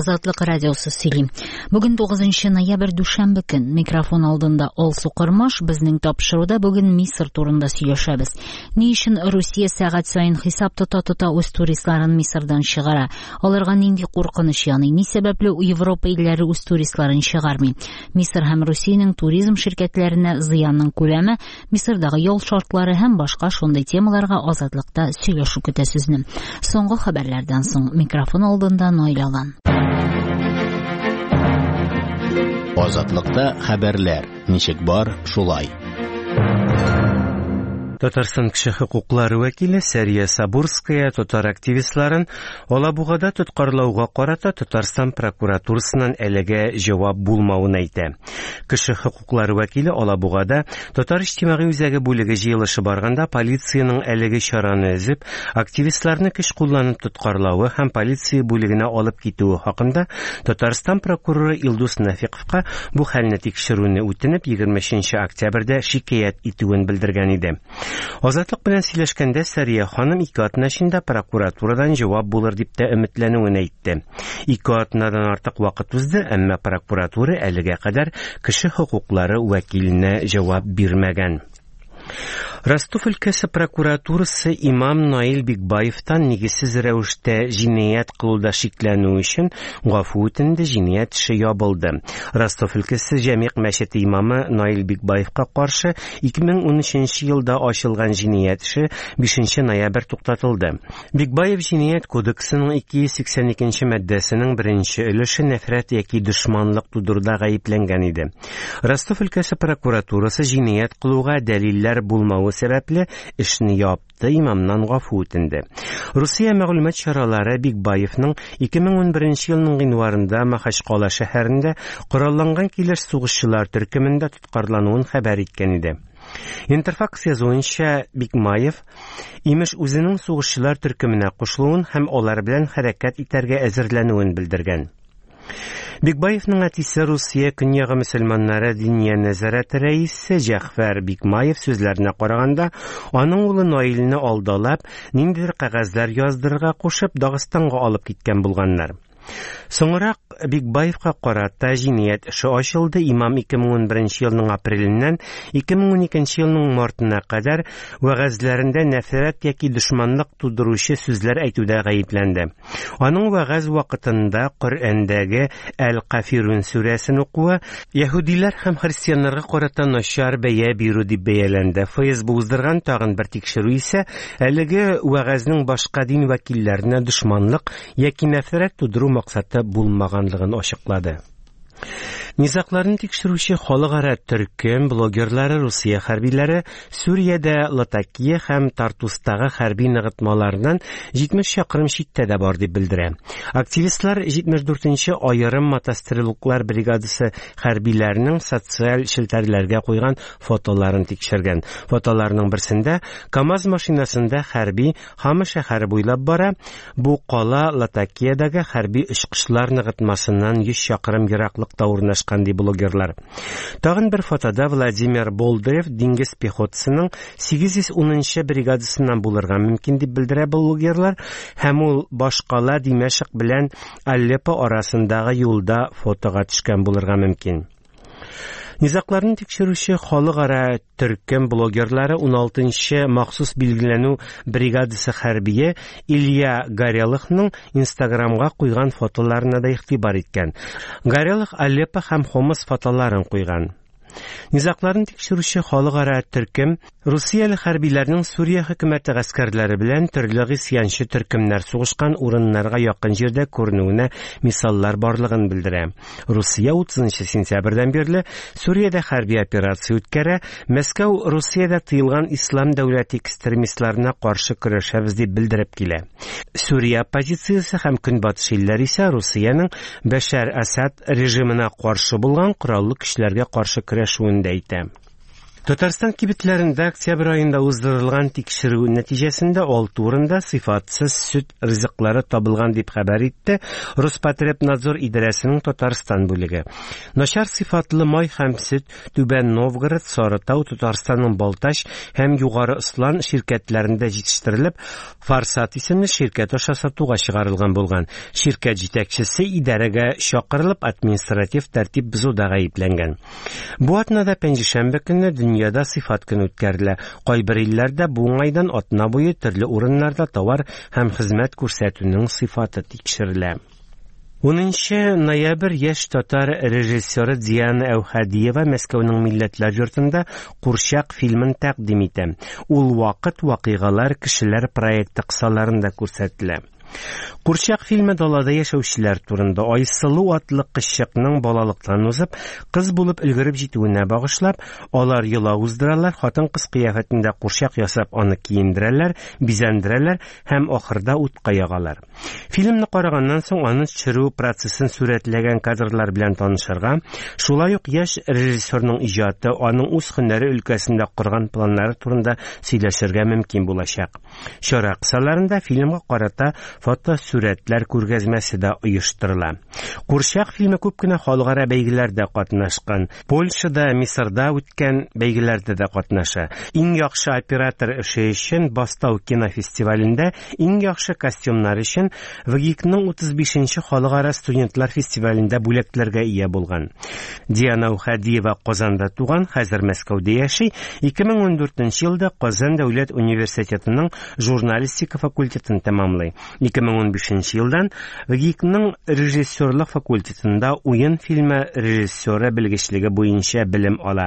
Азатлык радиосы сөйлим. Бүген 9 ноябрь дүшәмбе көн. Микрофон алдында Алсу Кырмаш. Безнең тапшыруда бүген Мисыр турында сөйләшәбез. Ни өчен Русия сәгать сайын хисап тота үз туристларын Мисырдан чыгара? Аларга нинди куркыныч яный? Ни сәбәпле Европа илләре үз туристларын чыгармый? Мисыр һәм Русиянең туризм ширкәтләренә зыянның күләме, Мисырдагы ял шартлары һәм башка шундый темаларга Азатлыкта сөйләшү көтә сезне. Соңгы хәбәрләрдән соң микрофон алдында Нойлалан. Азатлыкта хәбәрләр. Ничек бар, шулай. Татарстан кеше хукуклары вәкиле Сәрия Сабурская татар активистларын Алабугада тоткарлауга карата Татарстан прокуратурасыннан әлегә җавап булмавын әйтә. Кеше хукуклары вәкиле Алабугада татар иҗтимагый үзәге бүлеге җыелышы барганда полициянең әлеге чараны эзеп, активистларны көч кулланып тоткарлавы һәм полиция бүлегенә алып китүе хакында Татарстан прокуроры Илдус Нафиковка бу хәлне тикшерүне үтенеп 23 октябрьдә шикаят итүен белдергән иде. Азатлык белән сөйләшкәндә Сәрия ханым 2 атна эчендә прокуратурадан җавап булыр дип тә өметләнүен әйтте. 2 атнадан артык вакыт узды, әмма прокуратура әлегә кадәр кеше хукуклары вәкиленә җавап бирмәгән. Ростов өлкәсе прокуратурасы имам Наил Бикбаевтан нигезсез рәвештә җинаять кылуда шикләнү өчен гафу үтенде, җинаять эше ябылды. Ростов өлкәсе Җәмигъ мәчете имамы Наил Бикбаевка каршы 2013 елда ачылган җинаять эше 5 ноябрь туктатылды. Бикбаев җинаять кодексының 282 маддәсенең 1 өлеше нәфрәт яки дошманлык тудыруда гаепләнгән иде. Ростов өлкәсе прокуратурасы җинаять кылуга дәлилләр булмавы сәбәпле эшне япты, имамнан гафу үтенде. Русия мәгълүмат чаралары Бикбаевның 2011 елның гыйнварында Махачкала шәһәрендә коралланган килеш сугышчылар төркемендә тоткарлануын хәбәр иткән иде. Интерфакс язуынча Бикбаев имеш үзенең сугышчылар төркеменә кушылуын һәм алар белән хәрәкәт итәргә әзерләнүен белдергән. Бикбаевның әтисе Русия көньягы мөселманнары диния нәзарәте рәисе Җәгъфәр Бикбаев сүзләренә караганда, аның улы Наилне алдалап, ниндидер кәгазьләр яздырырга кушып, Дагыстанга алып киткән булганнар. Соңрак Бикбаевка карата җинаять эше ачылды. Имам 2011 елның апреленнән 2012 елның мартына кадәр вәгазьләрендә нәфрәт яки дошманлык тудыручы сүзләр әйтүдә гаепләнде. Аның вәгазь вакытында Коръәндәге Әл-Кафирун сүрәсен укуы яһудилар һәм христианнарга карата начар бәя бирү дип бәяләнде. ФСБ уздырган тагын бер тикшерү исә әлеге вәгазьнең башка дин вәкилләренә дошманлык яки нәфрәт тудыру максаты булмаганлыгын ачыклады. Низакларны тикшерүче халыкара төркем блогерлары Русия хәрбиләре Сүриядә Латакия һәм Тартустагы хәрби ныгытмалардан 70 чакрым читтә дә бар дип белдерә. Активистлар 74-нче аерым мотострелоклар бригадасы хәрбиләренең социаль челтәрләргә куйган фотоларын тикшергән. Фотоларның берсендә КАМАЗ машинасында хәрби Хамы шәһәре буйлап бара. Бу кала Латакиядәге хәрби очкычлар ныгытмасыннан 100 чакрым ераклыкта урнашкан ди блогерлар. Тагын бер фотода Владимир Болдырев диңгез пехотасының 810-нчы бригадасыннан булырга мөмкин дип белдерә блогерлар, һәм ул башкала Димәшк белән Алеппо арасындагы юлда фотога төшкән булырга мөмкин. Низакларны тикшерүче халыкара төркем блогерлары 16-нчы махсус билгеләнү бригадасы хәрбие Илья Горелыхның Инстаграмга куйган фотоларына да игътибар иткән. Горелых Алеппо һәм Хомс фотоларын куйган. Низакларын тикшерүче халыкара төркем Русияле хәрбиләрнең Сүрия хөкүмәте гаскәрләре белән төрле гысьянчы төркемнәр сугышкан урыннарга якын җирдә күренүенә мисаллар барлыгын белдерә. Русия 30 сентябрьдән бирле Сүриядә хәрби операция үткәрә. Мәскәү Русиядә тыелган ислам дәүләте экстремистларына каршы көрәшәбез дип белдереп килә. Сүрия оппозициясе һәм көнбатыш илләре исә Русиянең Бәшәр Асад режимына каршы булган кораллы көчләргә каршы көрәшүен дә әйтә. Татарстан кибетләрендә октябрь айында уздырылган тикшерү нәтиҗәсендә 6 урында сыйфатсыз сөт ризыклары табылган дип хәбәр итте Роспотребнадзор идарәсенең Татарстан бүлеге. Начар сыйфатлы май һәм сөт Түбән Новгород, Сарытау, Татарстанның Балтач һәм Югары Ыслан ширкәтләрендә җитештерелеп, Фарсат исемле ширкәт аша сатуга чыгарылган булган. Ширкәт җитәкчесе идарәгә чакырылып, административ тәртип бозуда гаепләнгән. Бу атнада пәнҗешәмбе көнне дөньяда сыйфат көне үткәрелә. Кайбер илләрдә бу уңайдан атна буе төрле урыннарда товар һәм хезмәт күрсәтүнең сыйфаты тикшерелә. 10 ноябрь яшь татар режиссеры Диана Әүхәдиева Мәскәүнең Милләтләр йортында Курчак фильмын тәкъдим итә. Ул вакыт, вакыйгалар, кешеләр проекты кысаларында күрсәтелә. Курчак фильмы далада яшәүчеләр турында. Айсылу атлы кызчыкның балалыктан узып, кыз булып өлгереп җитүенә багышлап, алар йола уздыралар, хатын-кыз кыяфәтендә курчак ясап аны киендерәләр, бизәндерәләр һәм ахырда утка ягалар. Фильмны караганнан соң аның чыру процессын сурәтләгән кадрлар белән танышырга, шулай ук яшь режиссерның иҗаты, аның үз һөнәре өлкәсендә корган планнары турында сөйләшергә мөмкин булачак. Чара кысаларында фильмга карата фотосурәтләр күргәзмәсе дә оештырыла. Курчак фильмы күп кенә халыкара бәйгеләрдә катнашкан. Польшада, Мисырда үткән бәйгеләрдә дә катнаша. Иң яхшы оператор эше өчен Бастау кинофестивалендә, иң яхшы костюмнар өчен ВГИКның 35-нче халыкара студентлар фестивалендә бүләкләргә ия булган. Диана Әүхәдиева Казанда туган, хәзер Мәскәүдә яши. 2014 елда Казан дәүләт университетының журналистика факультетын тәмамлый. 2015 елдан ВГИКның режиссерлык факультетында уен фильмы режиссеры белгечлеге буенча белем ала.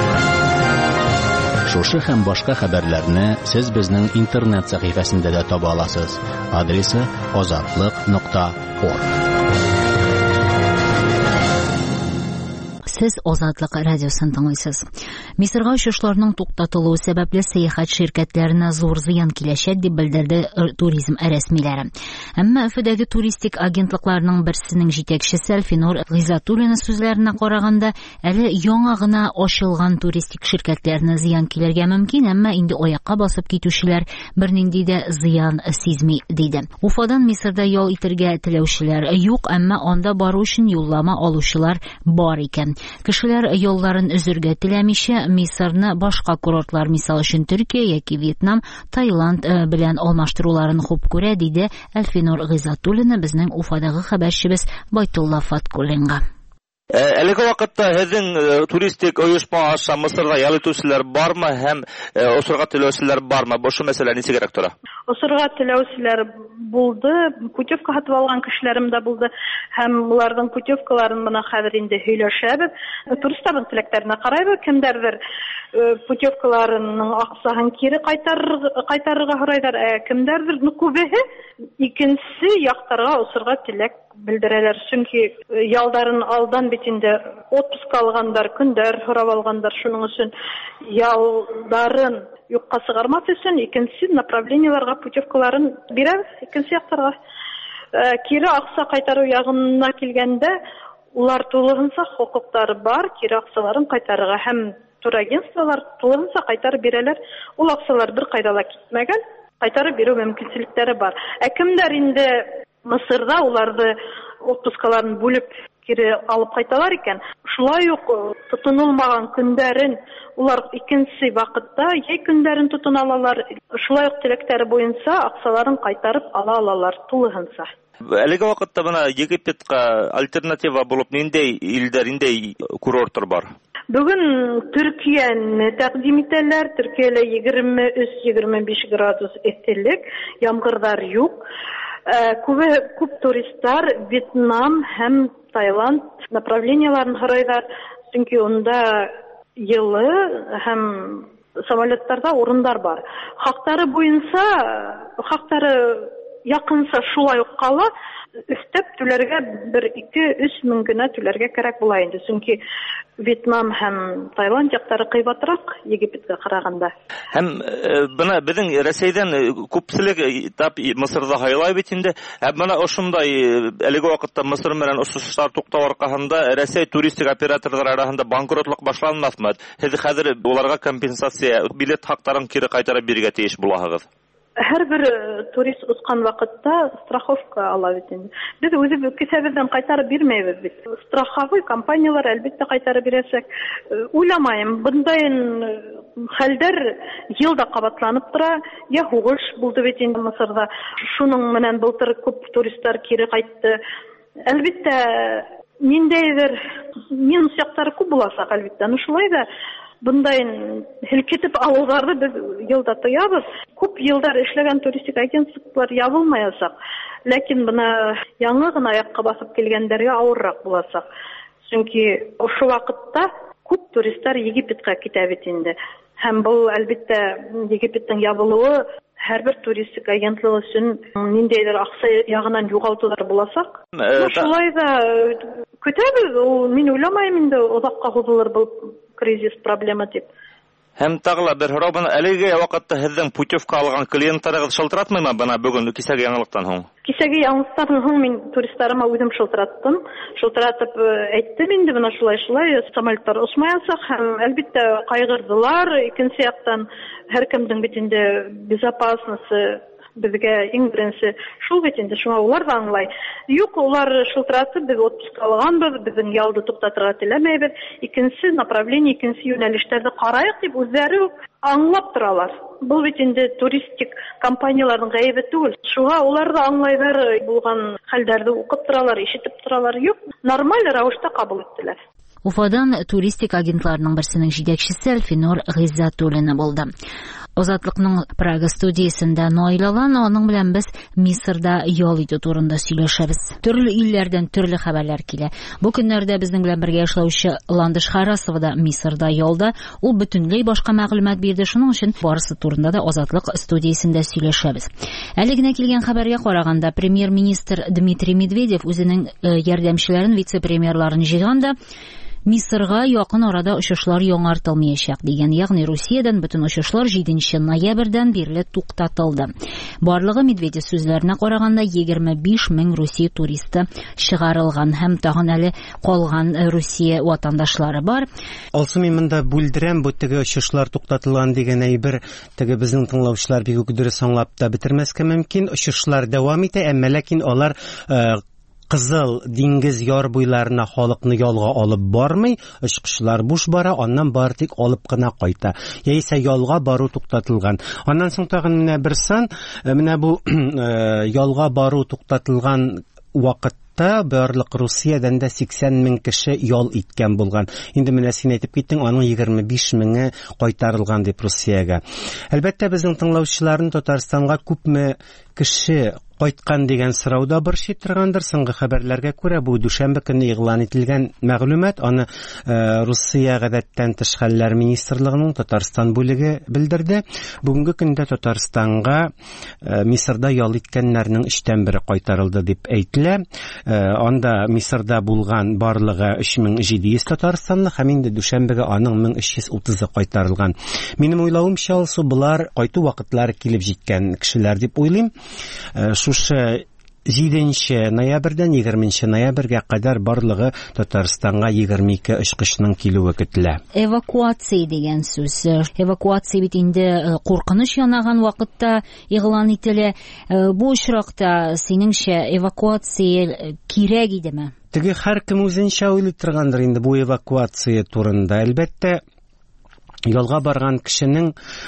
Шушы һәм башка хәбәрләрне сез безнең интернет сәхифәсендә дә таба аласыз. Адресы azatlык.org. Сез Азатлык радиосын тыңлыйсыз. Мисырга очышларның туктатылуы сәбәпле сәяхәт ширкәтләренә зур зыян киләчәк дип белдерде туризм рәсмиләре. Әмма Өфөдәге туристик агентлыкларның берсенең җитәкчесе Әлфинур Гыйзатуллина сүзләренә караганда, әле яңа гына ачылган туристик ширкәтләрне зыян килергә мөмкин, әмма инде аякка басып китүчеләр бернинди дә зыян сизми, диде. Уфадан Мисырда ял итәргә теләүчеләр юк, әмма анда бару өчен юллама алучылар бар икән. Кешеләр юлларын үзергә теләмичә, Мисырны башка курортлар, мисал өчен Төркия яки Вьетнам, Таиланд белән алмаштыруларын хуп күрә, диде Әлфинур Гыйзатуллина безнең Уфадагы хәбәрчебез Байтулла Фаткуллинга. Әлеге вакытта һезнең туристик оешма аша Мисырга ял итүчеләр бармы һәм осырга теләүчеләр бармы? Бу шу мәсьәлә ничегрәк тора? Осырга теләүчеләр булды, путевка сатып алган кешеләрем дә булды һәм уларның путевкаларын моны хәзер инде һөйләшәбез. Туристларның теләкләренә карайбыз, кемдәрдер путевкаларының акчасын кире кайтарырга сорайлар, кемдәрдер күбеһе икенче яктарга осырга теләк белдерәләр. Чөнки ялдарын алдан бит инде отпуск алгандар, көндәр сорап алгандар, шуның өчен ялдарын юкка чыгармас өчен икенче направлениеларга путевкаларын бирәбез, икенче яктарга. Кире акча кайтару ягына килгәндә, улар тулыгынча хокуклары бар, кире акчаларын кайтарырга һәм турагентстволар тулыгынча кайтарып бирәләр. Ул акчалар бер кайда да китмәгән, кайтарып бирү мөмкинчелекләре бар. Кемдер инде Мисырда уларды отпускаларын бүлеп кире алып кайталар икән. Шулай ук тотынылмаган көндәрен улар икенче вакытта яй көндәрен тотына алалар. Шулай ук теләктәре буенча акчаларын кайтарып ала алалар тулыгынча. Әлеге вакытта бына Египетка альтернатива булып ниндәй илдәр, ниндәй курортлар бар? Бүген Төркияне тәкъдим итәләр. Төркиядә 23-25 градус эсселек, яңгырлар юк. Күп туристлар Вьетнам һәм Таиланд направлениеларын сорайлар, чөнки онда йылы һәм самолетларда урындар бар. Хактары буенча, хактары якынса шулай ук кала, өстәп түләргә 1-2-3 мең генә түләргә кирәк була инде. Чөнки Вьетнам һәм Таиланд яктары кыйбатрак Египетка караганда. Һәм бына безнең Россиядән күпселек тап Мисырда хайлай бит инде. Менә ошондай әлеге вакытта Мисыр белән ушышлар туктау аркасында Россия туристик операторлар арасында банкротлык башланмасмы? Һез хәзер уларга компенсация, билет хактарын кире кайтарып бирергә тиеш буласыгыз. Һәрбер турист узган вакытта страховка ала бит инде. Без үзебез кисәбездән кайтарып бирмәйбез бит. Страховой компаниялар әлбәттә кайтарып бирәсәк. Уйламаем, бундай хәлдәр елда кабатланып тора. Я хугыш булды бит инде Мисырда. Шуның менән былтыр күп туристлар кире кайтты. Әлбәттә ниндәйдер минус яктары күп булачак әлбәттә. Шулай да bunday hilkitib alуларны biz елда тоябыз. Күп елдар эшләгән туристик агентлыклар ябылмаячак. Ләкин бuna яңа гына аякка басып килгәндәргә авыррак булачак. Чөнки ошо вакытта күп туристлар Египетка китә бит инде. Һәм бу әлбәттә Египеттің ябылуы һәрбер туристик агентлык өчен ниндәйдер акча ягынан югалтулар булачак. Шулай да көтәбез, мин уйламыйм инде озакка сузылыр бу кризис проблема дип. Һәм тагыла бер һорау, әлеге вакытта һездән путевка алган клиентларыгыз шылтыратмыймы бына бүген кисәге яңалыктан һуң? Кисәге яңалыктан һуң мин туристларыма үзем шылтыраттым. Шылтыратып әйттем инде бuna шулай самолетлар очмаячак һәм әлбәттә кайгырдылар. Икенче яктан һәркемнең бит инде безопасности безгә иң беренче шул бит инде, шуңа улар да аңлай. Юк, улар шылтыратып без отпуск алганбыз, безнең ялды туктатырга теләмәйбез. Икенче направление, икенче юнәлештәрдә карайык дип үзләре аңлап торалар. Бу бит инде туристик компанияларның гаебе түгел. Шуңа улар да аңлайлар, булган хәлләрне укып торалар, ишетеп торалар. Юк, нормаль рәвештә кабул иттеләр. Уфадан туристик агентларының берсенең җитәкчесе Әлфинур Гыйззатуллина булды. Озатлыкның Прага студиясендә Наилалан, аның белән без Мисырда ял итү турында сөйләшәбез. Төрле илләрдән төрле хәбәрләр килә. Бу көннәрдә безнең белән бергә эшләүче Ландыш Харасова да Мисырда ялда. Ул бөтенләй башка мәгълүмат бирде, шуның өчен барысы турында да Озатлык студиясендә сөйләшәбез. Әле генә килгән хәбәргә караганда, премьер-министр Дмитрий Медведев үзенең ярдәмчеләрен, вице-премьерларын җыйганда, Мисырга якын арада очышлар яңартылмаячак дигән, ягъни Русиядән бөтен очышлар 7 ноябрьдән бирле туктатылды. Барлыгы Медведев сүзләренә караганда 25 мең Русия туристы чыгарылган һәм тагын әле калган Русия ватандашлары бар. Алсым монда бүлдерәм, бу теге очышлар туктатылган дигән әйбер, теге безнең тыңлаучылар бик үк дөрес аңлап та бетермәскә мөмкин. Очышлар дәвам итә, әмма ләкин алар Кызыл диңгез яр буйларына халыкны ялга алып бармый, очкычлар буш бара, аннан бары тик алып кына кайта. Яисә ялга бару туктатылган. Аннан соң тагын менә бер сан, менә бу ялга бару туктатылган вакытта барлык Русиядән дә 80 мең кеше ял иткән булган. Инде менә син әйтеп киттең, аның 25 меңе кайтарылган дип Русиягә. Әлбәттә безнең тыңлаучыларны Татарстанга күпме кеше кайткан дигән сорауда борчый торгандыр. Соңгы хәбәрләргә күрә, бу дүшәмбе көнне игълан ителгән мәгълүмат, аны Русия гадәттән тыш хәлләр министрлыгының Татарстан бүлеге белдерде. Бүгенге көндә Татарстанга Мисырда ял иткәннәрнең 3/1 кайтарылды дип әйтелә. Анда Мисырда булган барлыгы 3700 татарстанлы, һәм инде дүшәмбегә аның 1330-ы кайтарылган. Минем уйлавымча, булар кайту вакытлары килеп җиткән кешеләр дип уйлыйм. Шушы 7 ноябрьдән 20 ноябрьгә кадәр барлыгы Татарстанга 22 очкычның килүе көтелә. Эвакуация дигән сүз. Эвакуация бит инде куркыныч янаган вакытта игълан ителә. Бу очракта синеңчә эвакуация кирәк идеме? Теге һәркем үзенчә уйлый торгандыр инде бу эвакуация турында. Әлбәттә, ялга барган кешенең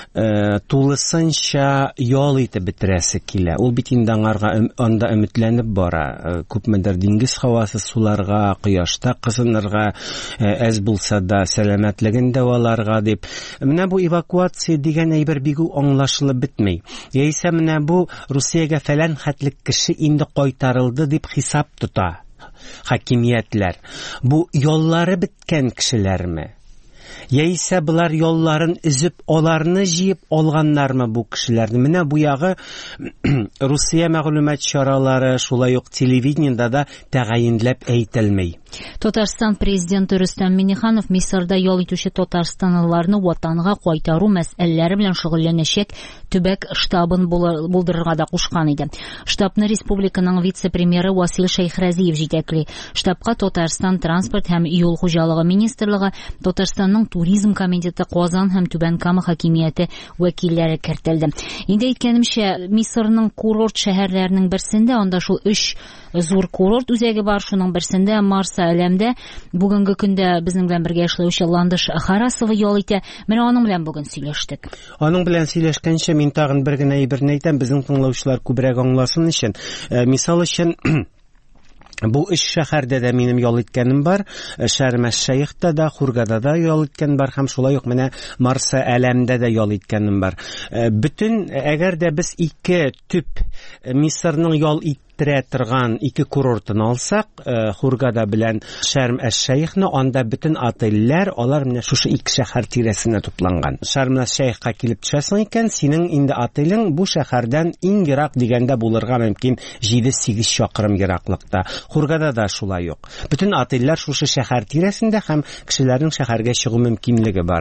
тулысынча ял итеп бетерәсе килә. Ул бит инде анда өметләнеп бара. Күпмедер диңгез һавасы суларга, кояшта кызынырга, әз булса да сәламәтлеген дәваларга дип. Менә бу эвакуация дигән әйбер бик аңлашылып бетмәй. Яисә менә бу Русиягә фәлән хәтлек кеше инде кайтарылды дип хисап тота хакимиятләр. Бу яллары биткән кешеләрме? Яисә булар yolларын изеп, аларны җыеп алганнармы бу кешеләрне? Менә бу ягы Русия мәгълүмат чаралары, шулай ук телевидениедә дә тәгаенләп әйтелмәй. Татарстан президенты Рөстәм Миңнеханов Мисырда ял итүче татарстанлыларны ватанга кайтару мәсьәләләре белән шөгыльләнәчәк төбәк штабын булдырырга да кушкан иде. Штабны республиканың вице-премьеры Васил Шәйхрәзиев җитәкли. Штабка Татарстан транспорт һәм юл хуҗалыгы министрлыгы, Татарстанның туризм комитеты, Казан һәм Түбән Кама хакимияте вәкилләре кертелде. Инде әйткәнемчә, Мисырның курорт шәһәрләренең берсендә, анда шул 3 зур курорт үзәге бар, шуның берсендә Марса Әләмдә бүгенге көндә безнең белән бергә эшләүче Ландыш Харасова ял итә. Менә аның белән бүген сөйләштек. Аның белән сөйләшкәнчә мин тагын бер генә әйберне әйтәм, безнең тыңлаучылар күбрәк аңласын өчен. Мисал өчен бу 3 шәһәрдә дә минем ял иткәнем бар. Шәрм-әш-Шейхта да, Хургада да ял иткән бар һәм шулай ук менә Марса Әләмдә дә ял иткәнем бар. Бүтән әгәр дә без 2 төп Мисырның ял терә торган 2 курортын алсак, Хургада белән Шәрм-әш-Шейхны, анда бүтән отельләр, алар менә шушы 2 шәһәр тирәсенә тупланган. Шәрм-әш-Шейхка килеп төшәсең икән, синең инде отелең бу шәһәрдән иң ерак дигәндә булырга мөмкин 7-8 чакрым ераклыкта. Хургада да шулай ук. Бүтән отельләр шушы шәһәр тирәсендә һәм кешеләрнең шәһәргә чыгу мөмкинлеге бар.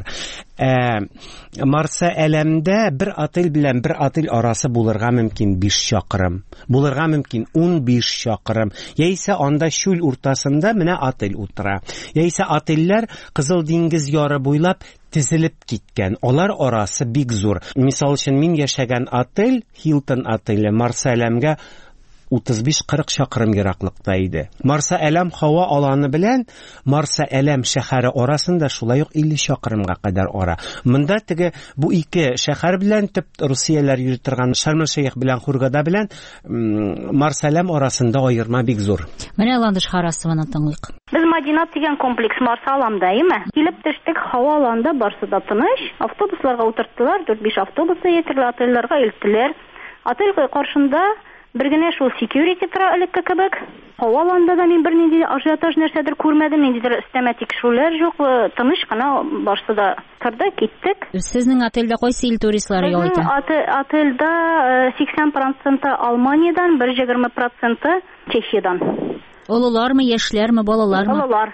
Марса Әләмдә бер отель белән бер отель арасы булырга мөмкин 5 чакрым. Булырга мөмкин 15 чакрым. Яисә анда чүл уртасында менә отель утыра. Яисә отельләр Кызыл диңгез яры буйлап тезелеп киткән. Алар арасы бик зур. Мисал өчен мин яшәгән отель, Hilton отеле, Марса Әләмгә 35-40 чакрым ераклыкта иде. Марса Әләм һава аланы белән Марса Әләм шәһәре арасында шулай ук 50 чакрымга кадәр ара. Монда теге бу 2 шәһәр белән төп Русияләр йөри торган Шәрм-әш-Шейх белән Хургада белән Марса Әләм арасында аерма бик зур. Менә Ландыш Харасованы тыңлыйк. Без Мадинат дигән комплекс Марса Аламда, име? Килеп төштек, һава аланда барсы да тыныч. Автобусларга утырттылар, 4-5 автобусы ятырлы отельләргә илттеләр. Отель каршында бер генә шул security тора элекке кебек. Һава аланда да мин бернинди ажиотаж нәрсәдер күрмәдем, ниндидер өстәмә тикшерүләр юк, тыныч кына барсы да торды, киттек. Сезнең отельдә кайсы ил туристлары ял итә? Отельдә 80% Алманиядән, 120% Чехиядән. Олылармы, яшьләрме, балалармы?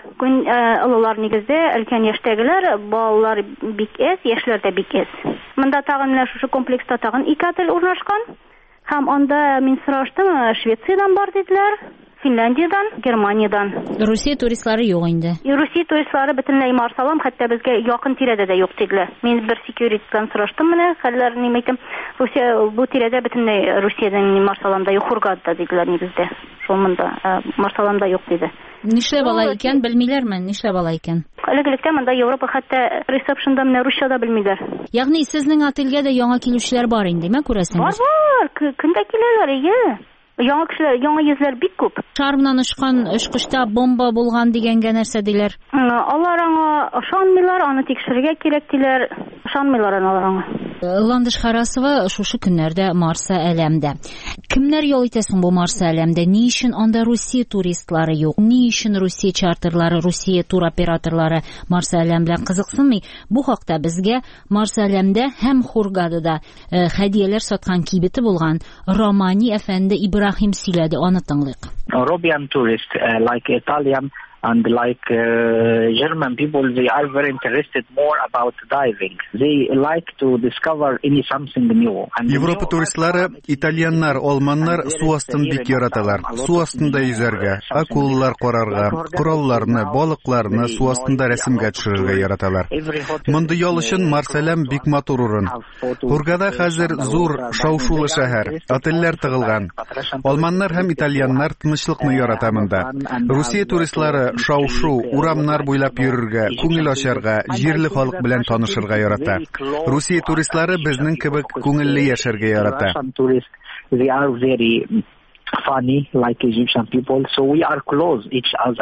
Олылар нигездә, өлкән яшьтәгеләр, балалар бик әз, яшьләр дә бик әз. Монда тагын менә шушы комплекста тагын 2 отель урнашкан. Һәм анда мин сораштым, Швециядән бар диделәр, Финляндиядән, Германиядән. Русия туристлары юк инде. Русия туристлары бөтенләй Марса Алам, хәтта безгә якын тирәдә дә юк диделәр. Мин бер securityдан сораштым, менә хәлләрне әйтәм. Русия бу тирәдә бөтенләй Русиядән Марса Аламда юк, Хургада диделәр нигездә. Шул монда Марса Аламда юк диде. Нишләп алай икән, белмиләрме? Нишләп алай икән? Элек-электә монда Европа хәтта ресепшнда менә русча да белмиләр. Ягъни сезнең отельгә дә яңа килүчеләр бар инде, күрәсеңез? Бар, кемдә киләләр, ие. Яңа кешеләр, яңа йөзләр бик күп. Шармнан очкан очкычта бомба булган дигәнгә нәрсә диләр? Алар аңа ышанмыйлар, аны тикшерергә кирәк диләр. Ышанмыйлар алар аңа. Ландыш Харасова шушы көннәрдә Марса Әләмдә. Кемнәр ял итәсең бу Марса Әләмдә? Ни өчен анда Русия туристлары юк? Ни өчен Русия чартерлары, Русия тур операторлары Марса Әләм белән кызыксынмый? Бу хакта безгә Марса Әләмдә һәм Хургадада хәдияләр саткан кибете булган Романи әфәнде Ибрахим сөйләде, аны тыңлыйк. European tourists, like Italian and like German people, they are very interested more about diving. They like to discover something new. Европа туристлары, итальяннар, алманнар су астын бик яраталар. Су астында yüзәргә, акулалар карарга, коралларны, балыкларны су астында рәсемгә төшерергә яраталар. Монда ял өчен Марса Әләм бик матур урын. Хургада хәзер зур, шау-шулы шәһәр, отельләр тыгылган. Алманнар һәм итальяннар тынычлыкны ярата монда. Русия туристлары шау-шу, урамнар буйлап йөрергә, күңел ачарга, җирле халык белән танышырга ярата. Русия туристлары безнең кебек күңелле яшәргә ярата. They are very funny like Egyptian people, so we are close each other.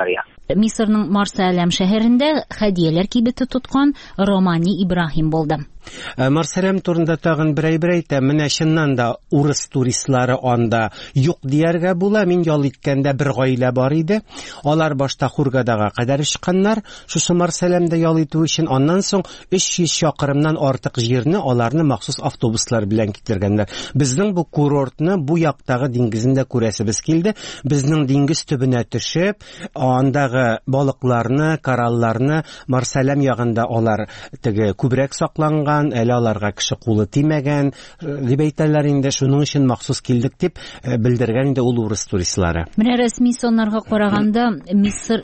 Мисырның Марсалям шәһәрендә хәдияләр кибете тоткан Романи Ибрахим булды. Марсалям турында тагын бер әйтәм, менә чыннан да урыс туристлары анда юк дияргә була. Мин ял иткәндә бер гаилә бар иде. Алар башта Хургадага кадәр чыкканнар, шушы Марсалямда ял итү өчен, аннан соң 300 чакрымнан артык җирне аларны махсус автобуслар белән китергәннәр. Безнең бу курортны бу яктагы диңгезендә күрәсебез килде. Безнең диңгез төбенә төшеп, андагы балыкларны, коралларны Марсалям ягында алар теге күбрәк сакланган, әле аларга кеше кулы тимәгән дип әйтәләр инде. Шуның өчен махсус килдек дип белдергән инде ул урыс туристлары. Менә рәсми саннарга караганда Мисыр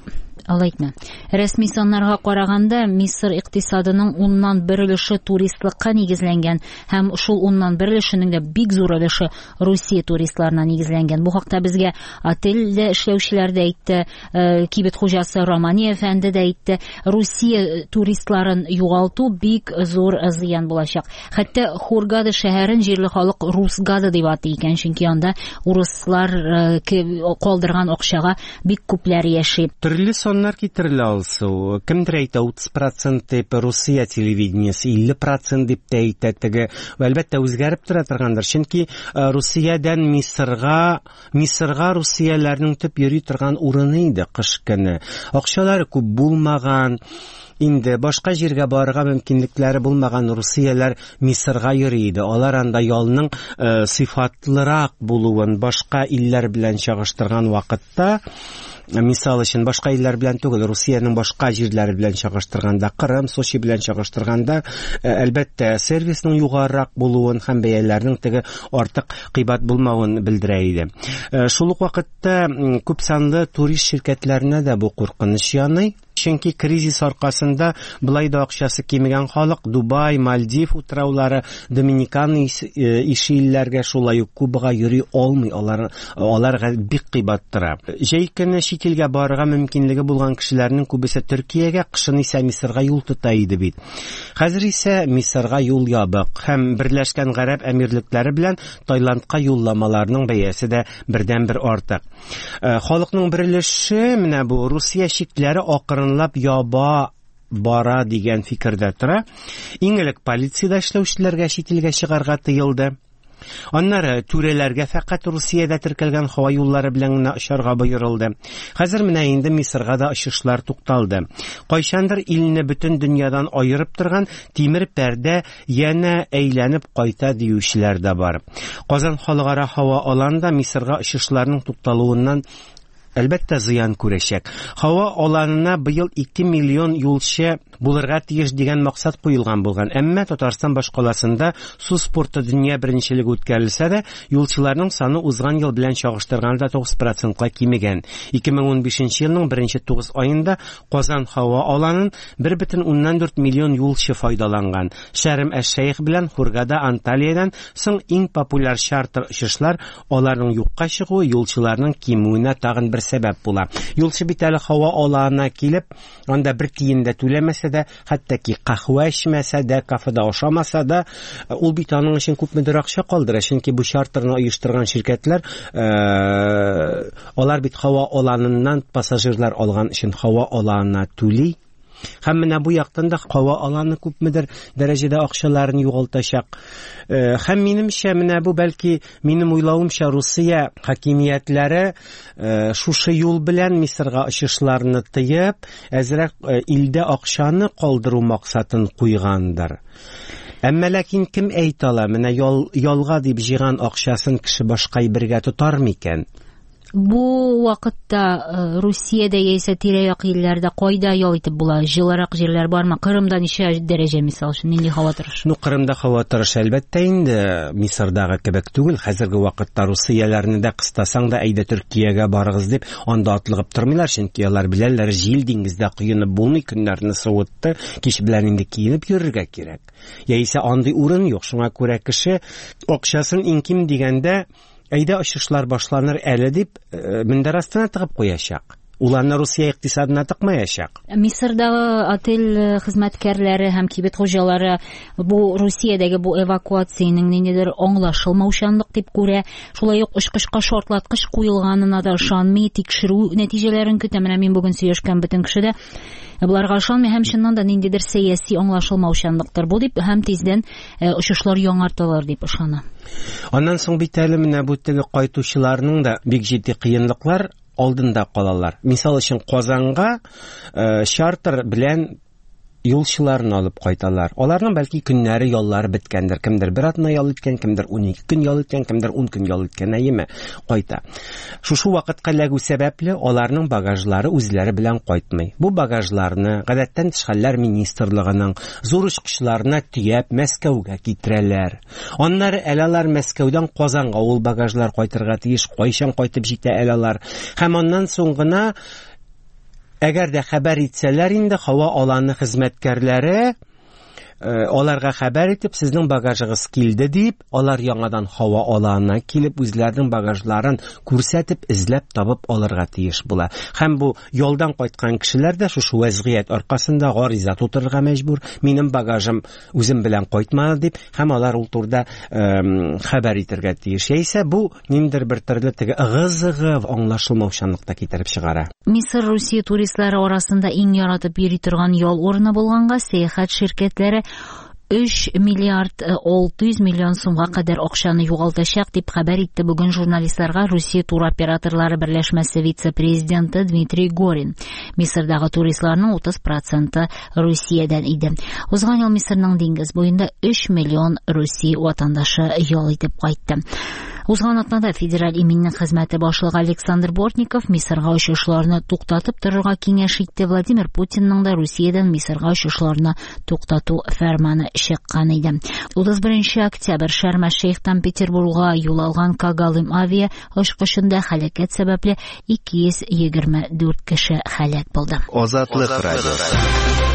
Рәсми саннарга караганда Мисыр икътисадының 1/10 туристлыкка нигезләнгән һәм шул 1/10 дә бик зур өлеше Русия туристларына нигезләнгән. Бу хакта безгә отельдә эшләүчеләр дә әйтте, кибет хуҗасы Романи әфәнде дә әйтте. Русия туристларын югалту бик зур зыян булачак. Хәтта Хургада шәһәрен җирле халык Русгада дип атый икән, чөнки анда урыслар калдырган акчага бик күпләр яши. Төрле саннар китерелә алсу. Кемдер әйтә 30% дип, Русия телевидениесе 50% дип әйтә теге. Әлбәттә үзгәреп тора торгандыр, чөнки Русиядән Мисырга русияләрнең төп йөри торган урыны иде кыш көне. Акчалары күп булмаган. Инде башка җиргә барырга мөмкинлекләре булмаган русияләр Мисырга йөри иде. Алар анда ялның сыйфатлырак булуын башка илләр белән чагыштырган вакытта, мисал өчен башка илләр белән түгел, Русиянең башка җирләре белән чагыштырганда, Кырым, Сочи белән чагыштырганда, әлбәттә сервисның югарырак булуын һәм бәяләрнең теге артык кыйбат булмавын белдерә иде. Шул ук вакытта күп санлы турист ширкәтләренә дә бу куркыныч яный. Чөнки кризис аркасында булай да акчасы кимегән халык Дубай, Мальдив утраулары, Доминикан илләргә шулай ук Кубага йөри алмый, аларга бик кыйбат тора. Җәй көне чит илгә барырга мөмкинлеге булган кешеләрнең күбесе Төркиягә, кышын исә Мисырга юл тота иде бит. Хәзер исә Мисырга юл ябык һәм Берләшкән Гарәп Әмирлекләре белән Таиландка юлламаларның бәясе дә бердән-бер артык. Халыкның берилеше менә бу Русия чикләре акрынлап яба бара дигән фикердә тора. Иң элек полициядә эшләүчеләргә чит илгә чыгарга тыелды. Аннары түрәләргә фақат Русиядә теркәлгән һава юллары белән генә очарга боерылды. Хәзер менә инде Мисырга да очышлар тукталды. Кайчандыр илне бөтен дөньядан аерып торган тимер пәрдә янә әйләнеп кайта диючеләр дә бар. Казан халыкара һава аланында Мисырга очышларның тукталуыннан әлбәттә зыян күрәчәк. Һава аланына быел 2 миллион юлчы булырга тиеш дигән максат куелган булган. Әмма Татарстан башкаласында су спорты дөнья беренчелеге үткәрелсә дә, юлчыларның саны узган ел белән чагыштырганда 9%-ка кимегән. 2015 елның 1-9 аенда Казан һава аланын 1,4 миллион юлчы файдаланган. Шәрм әш-Шейх белән Хургада, Анталиядән соң иң популяр чартер очышлар, аларның юкка чыгуы юлчыларның кимүенә тагын бер сәбәп була. Юлчы бит әле һава аланына килеп, анда бер тиен дә түләмәсә дә, хәтта ки кахва эчмәсә дә, кафеда ашамаса да, ул бит аның өчен күпмедер акча калдыра, чөнки бу чартерны оештырган ширкәтләр, алар бит һава аланыннан пассажирлар алган өчен һава аланына түли. Һәм менә бу яктан да һава аланы күпмедер дәрәҗәдә акчаларын югалтачак. Һәм минемчә менә бу бәлки минем уйлавымча Русия хакимиятләре шушы юл белән Мисырга очышларны тыеп, әзрәк илдә акчаны калдыру максатын куйгандыр. Әмма ләкин кем әйтә ала, менә ялга дип җыйган акчасын кеше башка бергә тотар микән? Бу вакытта Русиядә яисә тирә-як илләрдә кайда ял итеп була? Җылырак җирләр бармы? Кырымда ничә дәрәҗә мисал өчен, нинди һава торышы? Кырымда һава торышы әлбәттә инде Мисырдагы кебек түгел. Хәзерге вакытта Русияләрне дә кыстасаң да әйдә Төркиягә барыгыз дип анда атлыгып тормыйлар, чөнки алар беләләр, җил диңгездә кыенып булмый, көннәрне суытты, кич белән инде киенеп йөрергә кирәк. Яисә андый урын юк, шуңа күрә кеше акчасын инким дигәндә әйдә очышлар башланыр әле дип мендәр астына тыгып куячак. уларны Русия икътисадына тыкмаячак. Мисырдагы отель хезмәткәрләре һәм кибет хуҗалары бу Русиядәге бу эвакуацияның ниндидер аңлашылмаучанлык дип күрә. Шулай ук очкычка шартлаткыч куелганына да ышанмый, тикшерү нәтиҗәләрен көтә. Менә мин бүген сөйләшкән бөтен кеше дә буларга ышанмый һәм чыннан да ниндидер сәяси аңлашылмаучанлыктыр бу дип һәм тиздән очышлар яңартылыр дип ышана. Аннан соң бит әле менә бу теге кайтучыларның да бик җитди кыенлыклар алдында калалар. Мисал өчен Казанга чартер белән юлчыларын алып кайталар. Аларның бәлки көннәре, яллары беткәндер. Кемдер 1 атна ял иткән, кемдер 12 көн ял иткән, кемдер 10 көн ял иткән, әйеме? Кайта. Шушы вакытка ләгү сәбәпле аларның багажлары үзләре белән кайтмый. Бу багажларны гадәттән Тышкаллар министрлыгының зур очкычларына төяп Мәскәүгә китерәләр. Аннары әлалар Мәскәүдән Казанга ул багажлар кайтырга тиеш, кайчан кайтып җитә әлалар. Һәм аннан соң гына әгәр дә хәбәр итсәләр инде һава аланы хезмәткәрләре аларга хәбәр итеп, сезнең багажыгыз килде дип, алар яңадан һава аланына килеп үзләренең багажларын күрсәтеп, эзләп табып алырга тиеш була. Һәм бу ялдан кайткан кешеләр дә шушы вазгыять аркасында гариза тутырырга мәҗбүр. Минем багажым үзем белән кайтмады дип, һәм алар ул турда хәбәр итәргә тиеш. Яисә бу ниндидер бер төрле теге ыгы-зыгы аңлашылмаучанлыкта китереп чыгара. Мисыр Русия туристлары арасында иң яратып йөри торган ял урыны булганга сәяхәт ширкәтләре 3 миллиард 600 миллион сумга кадәр акчаны югалтачак дип хәбәр итте бүген журналистларга Русия туроператорлары берләшмәсе вице-президенты Дмитрий Горин. Мисырдагы туристларның 30% Русиядән иде. Узган ел Мисырның диңгез буенда 3 миллион Русия ватандашы ял итеп кайтты. Узган атнада федераль иминник хезмәте башлыгы Александр Бортников Мисырга очышларны туктатып торырга киңәш итте. Владимир Путинның да Русиядән Мисырга очышларны туктату фәрманы чыккан иде. 31 октябрь Шарм-эль-Шейхтан Петербургга юл алган Кагалым авиа очкышында һәлакәт сәбәпле 224 кеше һәлак булды. Азатлык радиосы.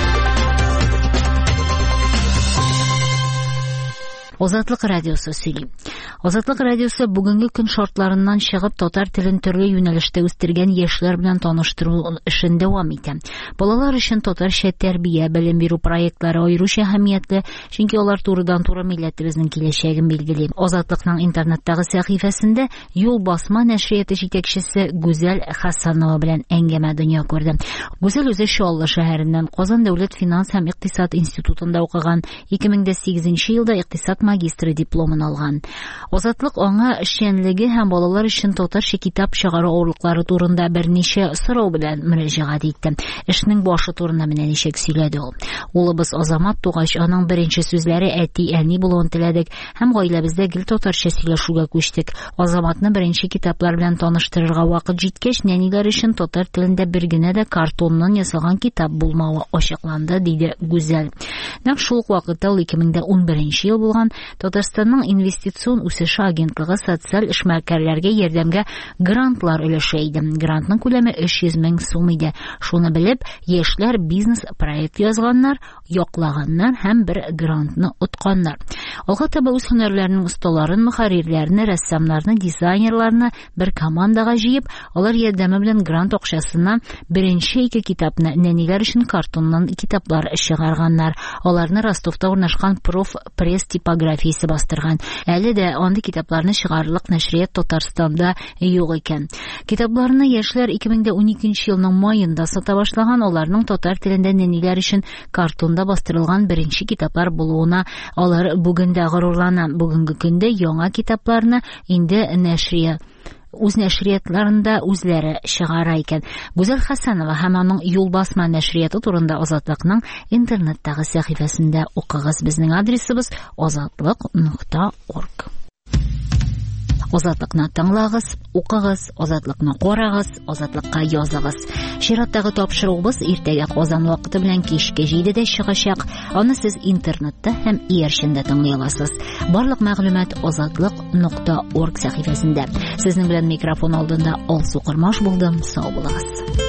Азатлык радиосы сөйли. Азатлык радиосы бүгенге көн шартларыннан чыгып татар телен төрле юнәлештә үстергән яшьләр белән таныштыру эшен дәвам итә. Балалар өчен татарча тәрбия, белем бирү проектлары аеруча әһәмиятле, чөнки алар турыдан-туры милләтебезнең киләчәген билгели. Азатлыкның интернеттагы сәхифәсендә юл басма нәшрияты җитәкчесе Гүзәл Хәсәнова белән әңгәмә дөнья күрде. Гүзәл үзе Чаллы шәһәреннән Казан дәүләт финанс һәм икътисад институтында укыган, 2008 елда икътисад магистры дипломын алган. Азатлык аңа эшчәнлеге һәм балалар өчен татарча китап чыгару авырлыклары турында берничә сорау белән мөрәҗәгать итте. Эшнең башы турында менә ничек сөйләде ул. Улыбыз Азамат тугач, аның беренче сүзләре әти-әни булуын теләдек һәм гаиләбездә гел татарча сөйләшүгә күчтек. Азаматны беренче китаплар белән таныштырырга вакыт җиткәч, нәниләр өчен татар телендә бер генә дә картоннан ясалган китап булмавы ачыкланды, диде Гүзәл. Нәкъ шул ук вакытта 2011 ел булган Татарстанның инвестицион үсеше агентлыгы социаль эшмәкәрләргә ярдәмгә грантлар өләшә иде. Грантның күләме 300 мең сум иде. Шуны белеп, яшьләр бизнес проект язганнар, яклаганнар һәм бер грантны утканнар. Алга таба үз һөнәрләренең осталарын, мөхәррирләрне, рәссамнарны, дизайнерларны бер командага җыеп, алар ярдәме белән грант акчасына беренче 2 китапны нәниләр өчен картоннан китаплар чыгарганнар. Аларны Ростовта урнашкан Проф-пресс типографиясе бастырган. Әле дә андый китапларны чыгарлык нәшрият Татарстанда юк икән. Китапларны яшьләр 2012 елның маенда сата башлаган. Аларның татар телендә нәниләр өчен картонда бастырылган беренче китаплар булуына алар бүген дә горурлана. Бүгенге көндә яңа китапларны инде үз нәшриятларында үзләре чыгара икән. Гүзәл Хәсәнова һәм аның юл басма нәшрияты турында Азатлыкның интернеттагы сәхифәсендә укыгыз. Безнең адресыбыз azatlyk.org. Азатлыкны тыңлагыз, укыгыз, Азатлыкны карагыз, Азатлыкка языгыз. Чираттагы тапшыруыбыз иртәгә Казан вакыты белән кичке 7дә чыгачак. Аны сез интернетта һәм иярчендә тыңлый аласыз. Барлык мәгълүмат azatlyk.org сәхифәсендә. Сезнең белән микрофон алдында Алсу Кырмаш булдым. Сау булыгыз.